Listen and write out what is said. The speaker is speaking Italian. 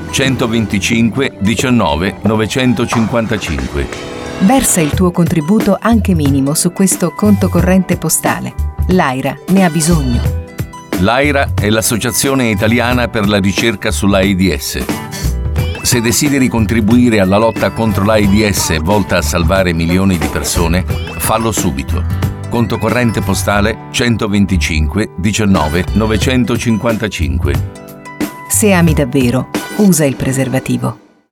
125 19 955. Versa il tuo contributo anche minimo su questo conto corrente postale. L'AIRA ne ha bisogno. L'AIRA è l'Associazione Italiana per la Ricerca sull'AIDS. Se desideri contribuire alla lotta contro l'AIDS volta a salvare milioni di persone, fallo subito. Conto corrente postale 125 19 955. Se ami davvero, usa il preservativo.